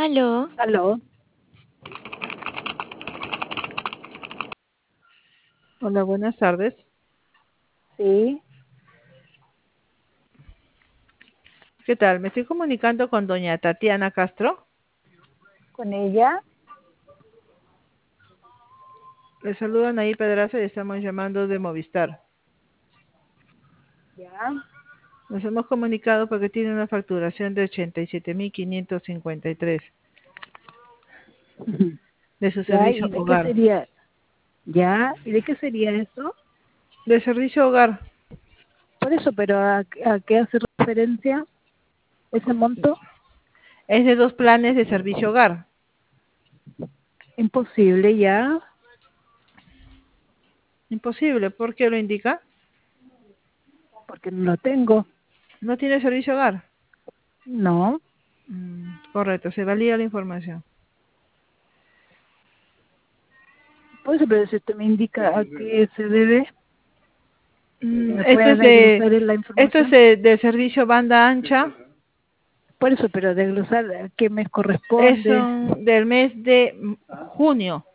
Aló. Aló. Hola, buenas tardes. Sí, ¿Qué tal? Me estoy comunicando con doña Tatiana Castro. con ella. Le saludan ahí Pedraza y estamos llamando de Movistar. Ya. Nos hemos comunicado porque tiene una facturación de 87.553 de su Ya, servicio ¿y de qué hogar. sería? Ya, ¿y de qué sería eso? De servicio hogar Por eso, pero ¿a qué hace referencia ese monto? es de 2 planes de servicio hogar. Imposible, ya. Imposible, ¿por qué lo indica? Porque no lo tengo. ¿No tiene servicio hogar? No. Correcto, se valida la información. Por eso, pero si usted me indica a qué se debe, ¿me Esto puede es de, desglosar en la esto es información? de servicio banda ancha. Por eso, pero desglosar a qué mes Es corresponde. del mes de junio.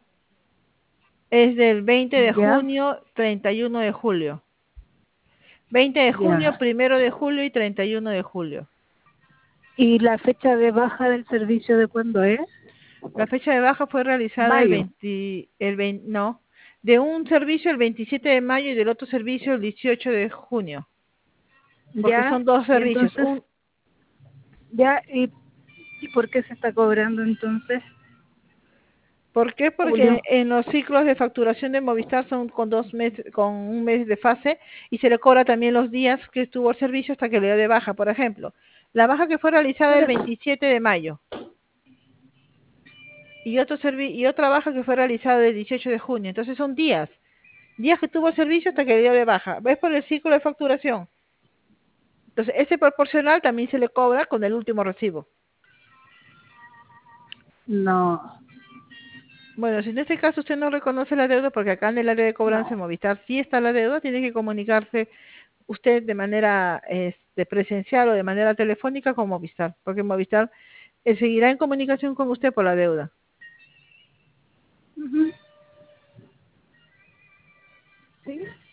Es del 20 de Ya, junio, 31 de julio. 20 de junio, ya. 1 de julio y 31 de julio. ¿Y la fecha de baja del servicio de cuándo es? La fecha de baja fue realizada Mayo. no, de un servicio el 27 de mayo y del otro servicio el 18 de junio, porque Ya, son dos y servicios. entonces, ya, ¿y por qué se está cobrando entonces? ¿Por qué? Porque Julio. en los ciclos de facturación de Movistar son con 2 meses, con un mes de fase y se le cobra también los días que estuvo el servicio hasta que le dio de baja. Por ejemplo, la baja que fue realizada Por el eso. 27 de mayo y otra baja que fue realizada el 18 de junio. Entonces son días que tuvo el servicio hasta que le dio de baja. ¿Ves por el ciclo de facturación? Entonces ese proporcional también se le cobra con el último recibo. No, Bueno, si en este caso usted no reconoce la deuda, porque acá en el área de cobranza de no. Movistar sí está la deuda, tiene que comunicarse usted de manera presencial o de manera telefónica con Movistar, porque Movistar seguirá en comunicación con usted por la deuda. Ujú. Sí.